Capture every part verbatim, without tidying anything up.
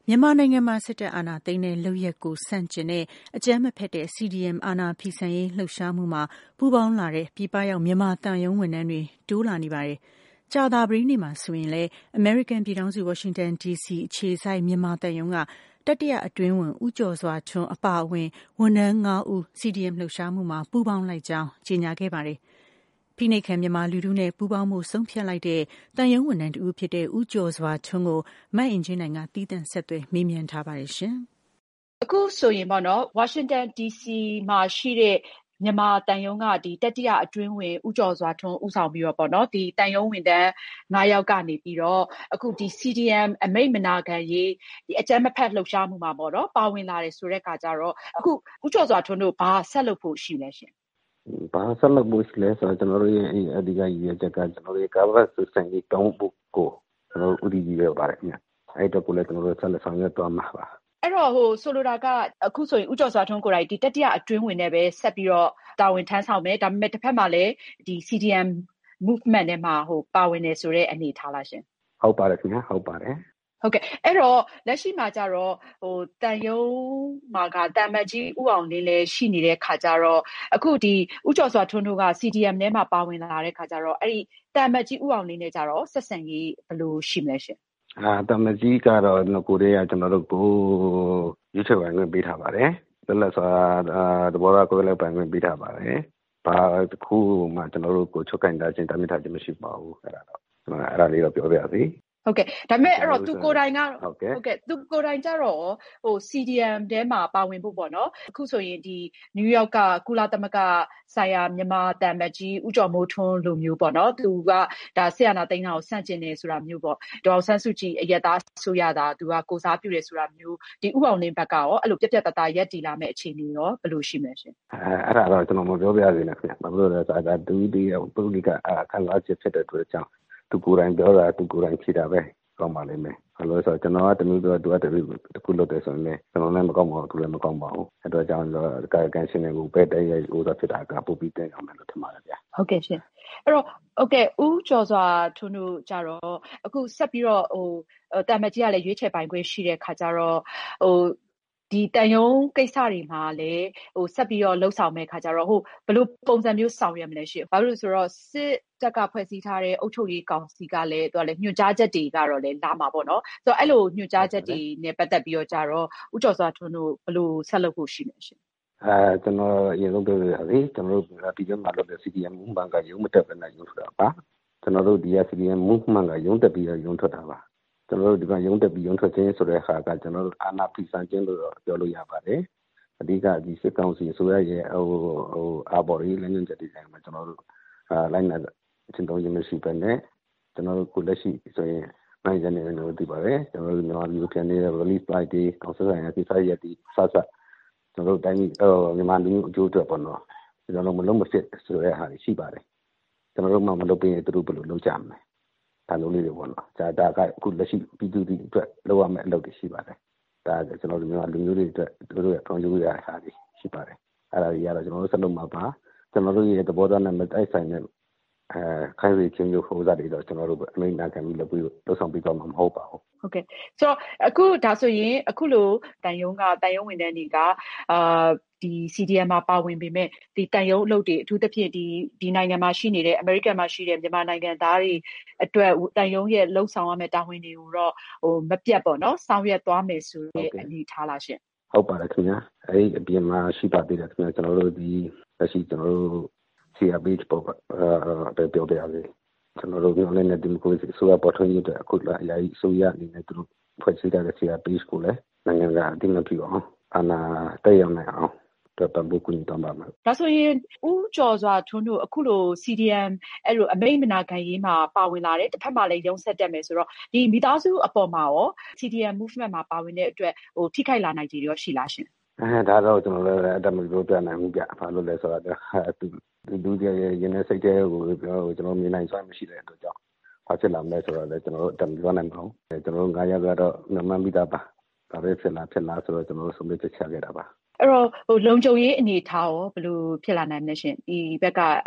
မြန်မာနိုင်ငံမှာစစ်တပ်အာဏာသိမ်းတဲ့လုပ်ရပ်ကိုဆန့်ကျင်တဲ့အကြမ်းမဖက်တဲ့ စီဒီအမ် အာဏာဖီဆန်ရေးလှုပ်ရှားမှုမှာပူးပေါင်းလာတဲ့ပြည်ပရောက်မြန်မာသံရုံးဝန်ထမ်းတွေတိုးလာနေပါတယ်။ကြာသပတေးနေ့မှာဆိုရင်လည်းအမေရိကန်ပြည်ထောင်စုဝါရှင်တန်ဒီစီအခြေစိုက်မြန်မာသံရုံးကတတိယအတွင်းဝန်ဦးကျော်စွာထွန်းအပါအဝင်ဝန်ထမ်းငါးဦး စီဒီအမ် လှုပ်ရှားမှုမှာပူးပေါင်းလိုက်ကြောင်းကြေညာခဲ့ပါတယ်။ဖိနှိပ်ခံမြန်မာလူထုနဲ့ပူးပေါင်းမှုဆုံးဖြတ်လိုက်တဲ့သံရုံးဝန်ထမ်းတဦးဖြစ်တဲ့ဦးကျော်စွာထွန်းကိုမအင်ကြင်းနိုင်ကတီးသန့်ဆက်သွယ်မေးမြန်းထားပါတယ်ရှင်။အခုဆိုရင်ပေါ့နော်ဝါရှင်တန်ဒီစီမှာရှိတဲ့မြန်မာတန်ယုံကဒီတတိယအတွင်းဝင်ဦးကျော်စွာထွန်းဦးဆောင်ပြီးတော့ပေါ့နော်ဒီတန်ယုံဝင်တန်းငါးယောက်ကနေပြီးတော့အခုဒီ စီ ဒီ အမ် အမိတ်မနာခံရေးဒီအကြမ်းမဖက်လှုပ်ရှားမှုမှာပေါ့နော်ပါဝင်လာတယ်ဆိုတဲ့အခါကျတော့အခုဦးကျော်စွာထွန်းတို့ဘာဆက်လုပ်ဖို့ရှိလဲရှင်ဘာဆက်လုပ်ဖို့ရှိလဲဆိုတော့ကျွန်တော်တို့ရဲ့အဓိကရည်ရွယ်ချက်ကကျွန်တော်တို့ရဲ့ Cover System ကြီးတောင်းဖို့ကိုကျွန်တော်တို့ဥတီကြီးပဲပါတယ်ခင်ဗျအဲ့တော့ကိုလည်းကျွန်တော်တို့ဆက်လက်ဆောင်ရွက်သွားမှာပါအဲ့တော့ဟိုဆိုလိုတာကအခုဆိုရင်ဦးကျော်စွာထွန်းကိုယ်တိုင်ဒီတတိယအတွင်းဝင်နဲ့ပဲဆက်ပြီးတော့တာဝန်ထမ်းဆောင်မယ်ဒါပေမဲ့တစ်ဖက်မှာလည်းဒီ စီ ဒီ အမ် movement နဲ့မှာဟိုပါဝင်နေဆိုတဲ့အနေထားလားရှင်ဟုတ်ပါတယ်ခင်ဗျဟုတ်ပါတယ်ဟုတ်ကဲ့အဲ့တော့လက်ရှိမှာကြတော့ဟိုတန်ယုံမှာကတန်မတ်ကြီးဥအောင်လင်းလည်းရှိနေတဲ့ခါကြတော့အခုဒီဥကျော်စွာထွန်းတို့က စီ ဒီ အမ် ထဲမှာပါဝင်လာတဲ့ခါကြတော့အဲ့ဒီတန်မတ်ကြီးဥအောင်လင်းနဲ့ကြတော့ဆက်ဆံရေးဘယ်လိုရှိမလဲရှင်အာတန်မတ်ကြီးကတော့ကိုရီးယားကျွန်တော်တို့ကိုရွေးချယ်ပိုင်ခွင့်ပေးထားပါတယ်လက်လက်စွာတဘောရကိုလည်းပိုင်ခွင့်ပေးထားပါတယ်ဘာတစ်ခုမှကျွန်တော်တို့ကိုချုပ်ကင်တာချင်းတာမြစ်ထားခြင်းမရှိပါဘူးအဲ့ဒါတော့ကျွန်တော်အဲ့ဒါလေးတော့ပြောပြပါစီဟုတ်ကဲ့ဒါပေမဲ့အဲ့တော့သူကိုယ်တိုင်ကဟုတ်ကဲ့သူကိုယ်တိုင်ကြတော့ဟို စီ ဒီ အမ် ထဲမှာပါဝင်ဖို့ပေါ့နော်အခုဆိုရင်ဒီနယူးယောက်ကကုလသမဂ္ဂဆိုင်ရာမြန်မာတန်မတ်ကြီးဦးကျော်မိုးထွန်းလိုမျိုးပေါ့နော်သူကဒါဆီယနာသိန်းတာကိုစန့်ကျင်နေဆိုတာမျိုးပေါ့ဒေါ်ဆန်းစုကြည်အရက်သားဆိုရတာသူကကိုစားပြုတယ်ဆိုတာမျိုးဒီဥအောင်လင်းဘက်ကရောအဲ့လိုပြက်ပြက်တသားရက်တီလာမဲ့အခြေအနေရောဘယ်လိုရှိမလဲရှင်အဲအဲ့ဒါတော့ကျွန်တော်မပြောပြရသေးနဲ့ခင်ဗျဘာလို့လဲဆိုတော့ဒူဒီပုဂ္ဂလိကအခမ်းအနားဖြစ်တဲ့အတွက်ကြောင့်သူကိုယ်တိုင်ပြောတာသူကိုယ်တိုင်ဖြေတာပဲကောင်းပါလိမ့်မယ်။ဘာလို့လဲဆိုတော့ကျွန်တော်ကတမျိုးတော့သူကတမျိုးတစ်ခုလုပ်တယ်ဆိုရင်လည်းကျွန်တော်လည်းမကောင်းပါဘူးသူလည်းမကောင်းပါဘူး။အဲ့တော့ကြောင့်တော့ကာယကံရှင်တွေကိုပဲတည်းရဲ့ဥစ္စာဖြစ်တာကပိုပြီးတင်အောင်မယ်လို့ထင်ပါတယ်ဗျာ။ဟုတ်ကဲ့ရှင်။အဲ့တော့ဟုတ်ကဲ့ဦးကျော်စွာထွန်းတို့ကြတော့အခုဆက်ပြီးတော့ဟိုတာမတ်ကြီးကလည်းရွေးချယ်ပိုင်ခွင့်ရှိတဲ့ခါကျတော့ဟိုဒီတန်ယုံကိစ္စတွေမှာလည်းဟိုဆက်ပြီးတော့လှုပ်ဆောင်မဲ့ခါကျတော့ဟိုဘယ်လိုပုံစံမျိုးဆောင်ရွက်မလဲရှင်။ဘာလို့လဲဆိုတော့စစ်တက်ကဖွဲ့စည်းထားတဲ့အုပ်ချုပ်ရေးကောင်စီကလည်းသူကလည်းညွှန်ကြားချက်တွေကတော့လည်းလာမှာပေါ့နော်။ဆိုတော့အဲ့လိုညွှန်ကြားချက်တွေနဲ့ပတ်သက်ပြီးတော့ကြတော့ဦးကျော်စွာထွန်းတို့ဘယ်လိုဆက်လုပ်ဖို့ရှိလဲရှင်။အဲကျွန်တော်အရင်ဆုံးပြောရစီကျွန်တော်တို့ပြည်တွင်းမှာလုပ်တဲ့ စီ ဒီ အမ် movement ကရုံးမတက်ဘဲနဲ့ရုံးထွက်တာပါ။ကျွန်တော်တို့ဒီ စီ ဒီ အမ် movement ကရုံးတက်ပြီးရုံးထွက်တာပါ။ကျွန်တော်တို့ဒီကရုံးတက်ပြီးရုံးထွက်ခြင်းဆိုတဲ့အခါကကျွန်တော်တို့အာဏာဖီဆန်ခြင်းလို့ပြောလို့ရပါတယ်။အဓိကဒီစစ်ကောင်စီဆိုရရဲ့ဟိုဟိုအာဘော်ရီလည်းညွှန်ချက်တွေဆိုင်မှာကျွန်တော်တို့အာလိုက်နာအချင်းတော်ရင်မရှိပဲနဲ့ကျွန်တော်တို့ကိုလက်ရှိဆိုရင်နိုင်ကြနေတယ်လို့သိပါတယ်ကျွန်တော်တို့မြန်မာလူပြန်နေတဲ့ release flight တွေကောင်ဆယ်ဆိုင်ရာကိစ္စရပ်တွေစသကျွန်တော်တို့တိုင်းဟိုမြန်မာလူအကျိုးအတွက်ပေါ့နော်ကျွန်တော်တို့မလုံးမစစ်ဆိုတဲ့ဟာရှိပါတယ်ကျွန်တော်တို့မှမလုပ်ပြီးရင်သူတို့ဘယ်လိုလုပ်ကြမလဲဒါလိုလေးတွေပေါ့နော်ဒါဒါကအခုလက်ရှိပြည်သူတွေအတွက်လုပ်ရမယ့်အလုပ်တွေရှိပါတယ်ဒါကျွန်တော်တို့မြန်မာလူမျိုးတွေအတွက်သူတို့ရဲ့ကောင်းကျိုးရတဲ့ဟာတွေရှိပါတယ်အဲ့ဒါကြီးကတော့ကျွန်တော်တို့ဆက်လုပ်မှာပါကျွန်တော်တို့ရဲ့သဘောထားနဲ့မတိုက်ဆိုင်တဲ့အဲခိုင်းစီချင်းမျိုးဟိုစားတွေတော့ကျွန်တော်တို့အမိန့်နာခံပြီးလုပ်ပြီးလုပ်ဆောင်ပြီးတော့မှာမဟုတ်ပါဘူးဟုတ်ကဲ့ဆိုတော့အခုဒါဆိုရင်အခုလိုတန်ယုံကတန်ယုံဝင်တဲ့နေကအာဒီ စီ ဒီ အမ် မှာပါဝင်ပေမဲ့ဒီတန်ယုံအလုပ်တွေအထူးသဖြင့်ဒီဒီနိုင်ငံမှာရှိနေတဲ့အမေရိကန်မှာရှိတဲ့မြန်မာနိုင်ငံသားတွေအတွက်တန်ယုံရဲ့လှုပ်ဆောင်ရမယ့်တာဝန်တွေကိုတော့ဟိုမပြတ်ပေါ့နော်ဆောင်ရွက်သွားမယ်ဆိုတဲ့အနေထားလားရှင်ဟုတ်ပါတယ်ခင်ဗျာအဲ့ဒီအပြင်မှာရှိပါသေးတယ်ခင်ဗျာကျွန်တော်တို့ဒီလက်ရှိကျွန်တော်တို့စီ အာ ဘီ ပေါ်အဲပြောပြရစီကျွန်တော်တို့မျိုးလည်းဒီမိုကရေစီဆိုရပေါ်ထွန်းရတဲ့အခုလည်းအရာကြီးဆိုရအနေနဲ့သူတို့ဖွဲ့စည်းတဲ့စီ အာ ဘီ ကိုလည်းနိုင်ငံကအတိမပြအောင်အနာတက်ရောက်နိုင်အောင်တော်တော်ဘူးကူညီတော့ပါမယ်ဒါဆိုရင်ဦးကျော်စွာထွန်းတို့အခုလို စီ ဒီ အမ် အဲ့လိုအမိန့်မနာခံရေးမှာပါဝင်လာတဲ့တစ်ဖက်မှာလည်းရုံးဆက်တက်မယ်ဆိုတော့ဒီမိသားစုအပေါ်မှာရော စီ ဒီ အမ် movement မှာပါဝင်တဲ့အတွက်ဟိုထိခိုက်လာနိုင်ကြရောရှိလားရှင်အဲဒါတော့ကျွန်တော်လည်းအတမပြောပြနိုင်ဘူးပြဘာလို့လဲဆိုတော့သူလူတွေရဲ့ရင်းနှီးစိတ်တွေကိုပြောကျွန်တော်မြင်နိုင်စွမ်းမရှိတဲ့အတွက်ကြောင့်ဘာဖြစ်လာမလဲဆိုတော့လည်းကျွန်တော်တို့အတမပြောနိုင်ပါဘူးကျွန်တော်တို့ငါးယောက်ကတော့မှန်မိတာပါဒါပဲဖြစ်လာဖြစ်လာဆိုတော့ကျွန်တော်တို့ဆုံးဖြတ်ချက်ချခဲ့တာပါအဲ့တော့ဟိုလုံခြုံရေးအနေထားရောဘယ်လိုဖြစ်လာနိုင်မလဲရှင်ဒီဘက်က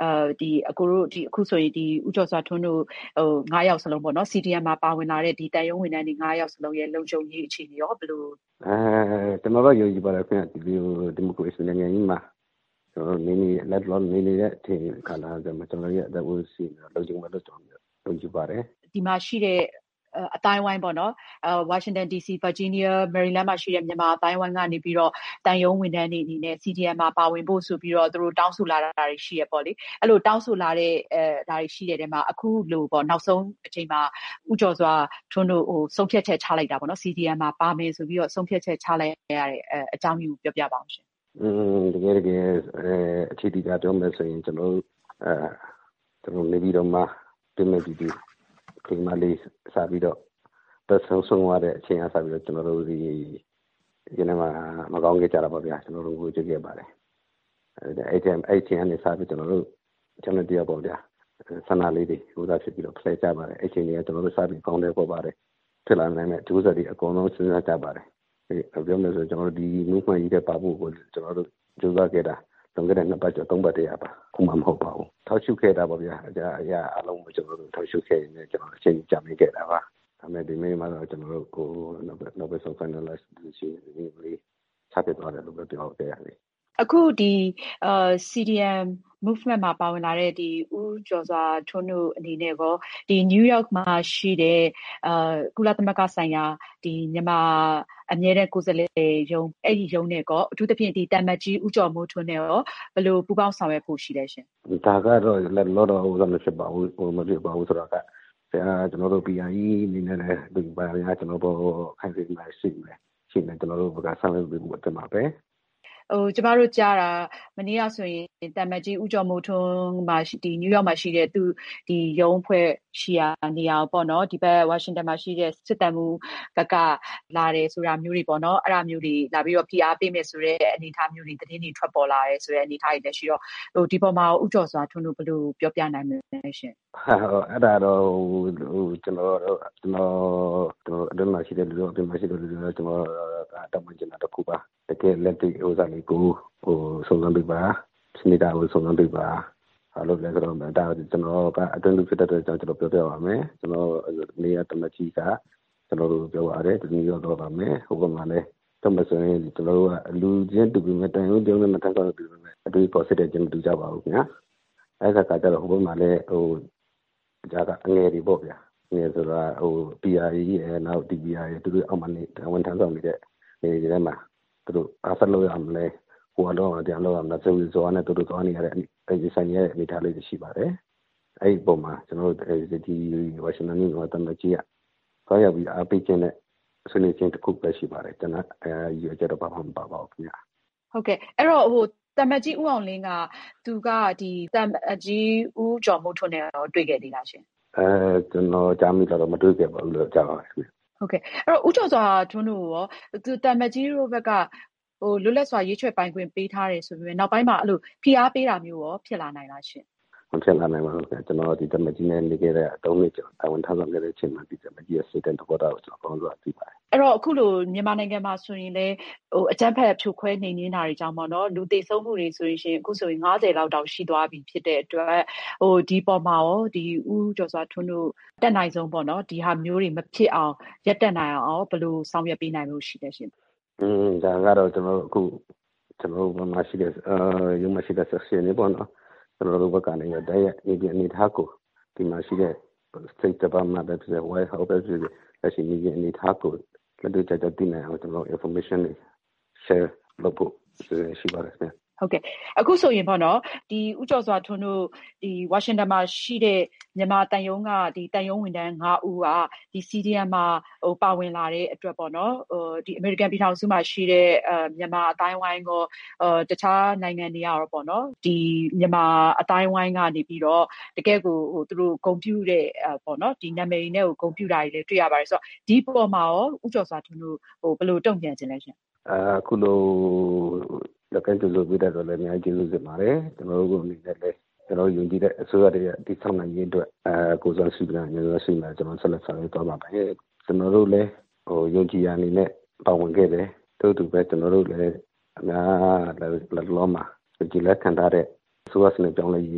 အဲဒီအခုတို့ဒီအခုဆိုရင်ဒီဦးကျော်စွာထွန်းတို့ဟို၅ယောက်စလုံးပေါ့နော် C D M မှာပါဝင်လာတဲ့ဒီတန်ယုံဝန်ထမ်းတွေ၅ယောက်စလုံးရဲ့လုံခြုံရေးအခြေအနေရောဘယ်လိုအဲကျွန်တော်တို့ယုံကြည်ပါတယ်ခင်ဗျဒီဒီမိုကရေစီနိုင်ငံကြီးမှာကျွန်တော်နေနေလက်လောနေနေတဲ့အချိန်ကာလကကျွန်တော်ရဲ့အသက်ဝစီလုံခြုံမယ်လို့ကျွန်တော်ယုံကြည်ပါတယ်ဒီမှာရှိတဲ့အတိုင်းဝိုင်းပေါ့နော်အဲဝါရှင်တန် D C Virginia Maryland မှာရှိတဲ့မြန်မာအတိုင်းဝိုင်းကနေပြီးတော့တန်ယုံဝန်ထမ်းတွေအနေနဲ့ C D M မှာပါဝင်ဖို့ဆိုပြီးတော့သူတို့တောင်းဆိုလာတာတွေရှိရပေါ့လေအဲ့လိုတောင်းဆိုလာတဲ့အဲဒါတွေရှိတဲ့တဲမှာအခုလိုပေါ့နောက်ဆုံးအချိန်မှာဥကျော်စွာထွန်းတို့ဟိုဆုံးဖြတ်ချက်ချလိုက်တာပေါ့နော် C D M မှာပါမယ်ဆိုပြီးတော့ဆုံးဖြတ်ချက်ချလိုက်ရတဲ့အအကြောင်းမျိုးပြောပြပါအောင်ရှင်อืมတကယ်တကယ်အဲအခြေတီးတာပြောမယ်ဆိုရင်ကျွန်တော်အဲကျွန်တော်နေပြီးတော့မှပြင်မဲ့ပြီးဒီဒီမှာလေးစားပြီးတော့တက်ဆုံဆုံရတဲ့အချိန်အစားပြီးတော့ကျွန်တော်တို့ဒီဒီနေ့မှာမကောင်းခဲ့ကြတာပေါ့ဗျာကျွန်တော်တို့ကိုကြည့်ခဲ့ပါတယ်အဲအဲ့ချိန်အဲ့ချိန်အနေစားပြီးကျွန်တော်တို့ကျွန်တော်တရားပေါ့ဗျာဆန္ဒလေးတွေဟိုသာဖြစ်ပြီးတော့ဖလှယ်ကြပါတယ်အဲ့ချိန်တွေကကျွန်တော်တို့စားပြီးကောင်းတယ်ပေါ့ပါတယ်ဖြစ်လာနိုင်တဲ့ဒုစရိုက်တွေအကုန်လုံးစဉ်းစားကြပါတယ်အဲပြောမယ်ဆိုကျွန်တော်တို့ဒီ movement ကြီးတဲ့ပါဖို့ကိုကျွန်တော်တို့ကြိုးစားခဲ့တာလွန်ခဲ့တဲ့နှစ်ပတ်ကျော်သုံးပတ်တည်းပါခုမှမဟုတ်ပါဘူးထောက်ရှုခဲ့တာပေါ့ဗျာအကြအရာအလုံးကိုကျွန်တော်တို့ထောက်ရှုခဲ့ရင်ကျွန်တော်အချိန်ကြာမိခဲ့တာပါဒါမဲ့ဒီနေ့မှာတော့ကျွန်တော်တို့ကိုနောက်ပဲဆုံး finalize decision ဒီလေးချပြသွားတယ်လို့ပြောခဲ့ရတယ်အခုဒီအာ C D M movement မှာပါဝင်လာတဲ့ဒီဦးကျော်စွာထွန်းတို့အနေနဲ့ကောဒီ New York မှာရှိတဲ့အာကုလသမဂ္ဂဆိုင်ရာဒီမြန်မာအမြဲတမ်းကိုယ်စားလှယ်ရုံးအဲ့ဒီရုံးနဲ့ကောအထူးသဖြင့်ဒီတမ်မတ်ကြီးဦးကျော်မိုးထွန်းနဲ့ရောဘယ်လိုပူးပေါင်းဆောင်ရွက်ဖို့ရှိလဲရှင်ဒါကတော့လက်လောတော့ဟိုမဖြစ်ပါဘူးဟိုမဖြစ်ပါဘူးဆိုတော့ကကျွန်တော်တို့ P I E အနေနဲ့လည်းဒီပါရကျွန်တော်တို့ခိုင်စီမှာရှိမယ်ရှိနေကျွန်တော်တို့ကဆောင်ရွက်ပြီးတော့မှာပဲဟိုကျမတို့ကြားတာမနေ့ကဆိုရင်တမ်မတ်ကြီးဦးကျော်မိုးထွန်းမှာဒီနယူးယောက်မှာရှိတဲ့သူဒီရုံးဖွဲ့ရှိရာနေရာပေါ့နော်ဒီဘက်ဝါရှင်တန်မှာရှိတဲ့စစ်တမ်းမှုကကလာတယ်ဆိုတာမျိုးတွေပေါ့နော်အဲ့ဒါမျိုးတွေလာပြီးတော့ P R ပေးမယ်ဆိုတဲ့အနေအထားမျိုးတွေသတင်းတွေထွက်ပေါ်လာတယ်ဆိုတဲ့အနေအထားတွေလည်းရှိတော့ဟိုဒီပေါ်မှာဦးကျော်စွာထွန်းတို့ဘယ်လိုပြောပြနိုင်မလဲရှင်ဟုတ်အဲ့ဒါတော့ဟိုကျွန်တော်ကျွန်တော်တို့အတော့မရှိတဲ့လူတို့အပြင်မရှိတဲ့လူတို့ကျွန်တော်တောင်းပန်ချင်တာတစ်ခုပါတကယ်လက်တွေ့ဥစားလေးကိုဟိုစုံစမ်းပေးပါစနေတာကိုစုံစမ်းပေးပါအဲ့လိုလည်းဆိုတော့ဒါကျွန်တော်ကအတွင်းလူဖြစ်တဲ့ကြောင့်ကျွန်တော်ပြောပြပါမယ်ကျွန်တော်နေရာတမကြီးကကျွန်တော်တို့ပြောပါတယ်ဒီလိုတော့ပါမယ်ဟိုကမှလည်းတော့မဆိုရင်ကျွန်တော်တို့ကလူချင်းတူပြီးမတန်ဘူးတုံးနဲ့မတန်တော့ဘူးအတွေ့ positive ချင်းတူကြပါဘူးခင်ဗျာအဲ့ဒါကကြတော့ဟိုကမှလည်းဟိုဒါကအငယ်တွေပေါ့ဗျာငယ်ဆိုတာဟို P R E ရဲ့နောက် D B R ရဲ့သူတို့အောက်မှာနေဝန်ထမ်းဆောင်နေတဲ့နေတွေထဲမှာသူတို့အားဆက်လို့ရမလဲဟိုကတော့တရားလို့ရမလားဆိုပြီးဆိုအနေသူတို့သွားနေရတဲ့အဲဒီဆိုင်ရဲ့အနေထားလေးရှိပါတယ်အဲ့ဒီပုံမှာကျွန်တော်တို့ဒီဝါရှင်တန်မြို့မှာတမကြီးကခေါ်ရပြီးအားပေးခြင်းနဲ့ဆွေးနွေးခြင်းတစ်ခုပဲရှိပါတယ်ကျွန်တော်အဲဒီအကြတော့ဘာမှမပါပါဘူးခင်ဗျာဟုတ်ကဲ့အဲ့တော့ဟိုတမကြီးဦးအောင်လင်းကသူကဒီတမကြီးဦးကျော်မိုးထွန်းနဲ့တွေ့ခဲ့သေးလားရှင်အဲကျွန်တော်ကြားမိတော့မတွေ့ခဲ့ပါဘူးလို့ကြားပါတယ်ခင်ဗျဟုတ်ကဲ့အဲ့တော့ဦးကျော်စွာထွန်းတို့ရောသူတမကြီးတို့ဘက်ကဟိုလွတ်လပ်စွာရေးချွဲပိုင်ခွင့်ပေးထားတယ်ဆိုပြီးနောက်ပိုင်းမှာအဲ့လိုဖိအားပေးတာမျိုးရောဖြစ်လာနိုင်လားရှင်မဖြစ်လာနိုင်ပါဘူးကျွန်တော်ဒီတမကြီးနဲ့နေခဲ့တဲ့အသုံးနှစ်ကျော်အဝန်ထမ်းဆောင်ခဲ့တဲ့အချိန်မှာဒီတမကြီးရဲ့စိတ်တန်တဘောတာကိုကျွန်တော်ကောင်းစွာသိပါတယ်အဲ့တော့အခုလိုမြန်မာနိုင်ငံမှာဆိုရင်လည်းဟိုအကြမ်းဖက်ဖြိုခွဲနေနေတာတွေကြောင့်ပေါ့နော်လူသေဆုံးမှုတွေဆိုရင်အခုဆိုရင်၅၀လောက်တောင်ရှိသွားပြီဖြစ်တဲ့အတွက်ဟိုဒီပေါ်မှာရောဒီဦးကျော်စွာထွန်းတို့တက်နိုင်ဆုံးပေါ့နော်ဒီဟာမျိုးတွေမဖြစ်အောင်ရပ်တန့်နိုင်အောင်ဘယ်လိုဆောင်ရွက်ပေးနိုင်လို့ရှိလဲရှင်อืมဒါကတော့ကျွန်တော်အခုကျွန်တော်တို့မရှိတဲ့အာရုံမရှိတဲ့ section တွေပေါ့နော်ကျွန်တော်တို့ဘက်ကနေရတဲ့ဒီအနေထားကိုဒီမှာရှိတဲ့ State Department ပဲဖြစ်တဲ့ White House ပဲဖြစ်တဲ့လက်ရှိဒီအနေထားကိုလက်တွေ့ကျကျသိနိုင်အောင်ကျွန်တော် information တွေ share လုပ်ဖို့ရှိပါတယ်ခင်ဗျဟုတ်ကဲ့အခုဆိုရင်ပေါ့နော်ဒီဦးကျော်စွာထွန်းတို့ဒီဝါရှင်တန်မှာရှိတဲ့မြန်မာတန်ယုံကဒီတန်ယုံဝန်ထမ်း၅ဦးကဒီ C D M မှာဟိုပါဝင်လာတဲ့အတွက်ပေါ့နော်ဟိုဒီ American ပြည်ထောင်စုမှာရှိတဲ့အဲမြန်မာအတိုင်းဝိုင်းကိုအဲတခြားနိုင်ငံတွေရောပေါ့နော်ဒီမြန်မာအတိုင်းဝိုင်းကနေပြီးတော့တကယ်ကိုဟိုသူတို့ဂုဏ်ပြုတဲ့ပေါ့နော်ဒီနာမည်နဲ့ကိုဂုဏ်ပြုတာတွေလည်းတွေ့ရပါတယ်ဆိုတော့ဒီပေါ်မှာရောဦးကျော်စွာထွန်းတို့ဟိုဘယ်လိုတုံ့ပြန်ခြင်းလဲရှင်အခုလိုလက်ကတူလို့ပြတဲ့တော့လည်းအများကြီးကျေးဇူးတင်ပါတယ်ကျွန်တော်တို့အနေနဲ့လည်းကျွန်တော်ယုံကြည်တဲ့အစိုးရတွေဒီဆောင်နိုင်ရေးအတွက်အဲကိုယ်စားရှိပြန်မျိုးရှိမှကျွန်တော်ဆက်လက်ဆောင်ရွက်သွားမှာပါကျွန်တော်တို့လည်းဟိုယုံကြည်ရအနေနဲ့ပါဝင်ခဲ့တယ်တို့တူပဲကျွန်တော်တို့လည်းအများလည်းလောမှာကြည်လက်ခံထားတဲ့အစိုးရစနစ်ကြောင်းလည်းရေးအတွက်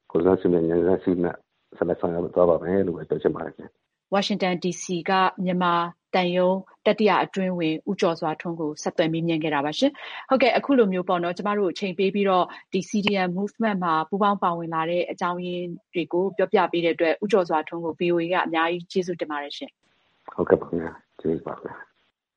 ကိုယ်စားရှိမဲ့ဉာဏ်စားရှိမဲ့ဆက်လက်ဆောင်ရွက်သွားပါမယ်လို့ပဲပြောချင်ပါတယ်ခင်ဗျ။ဝါရှင်တန်ဒီစီကမြန်မာတန်ယုံတတိယအတွင်းဝင်ဦးကျော်စွာထွန်းကိုဆက်သွယ်မေးမြန်းခဲ့တာပါရှင်။ဟုတ်ကဲ့အခုလိုမျိုးပေါ့နော်ကျမတို့အချိန်ပေးပြီးတော့ဒီ စီ ဒီ အမ် movement မှာပူးပေါင်းပါဝင်လာတဲ့အကြောင်းရင်းတွေကိုပြောပြပေးတဲ့အတွက်ဦးကျော်စွာထွန်းကို ဗီအိုအေကအများကြီးကျေးဇူးတင်ပါတယ်ရှင်။ဟုတ်ကဲ့ပါခင်ဗျာကျေးဇူးပါခင်ဗျာ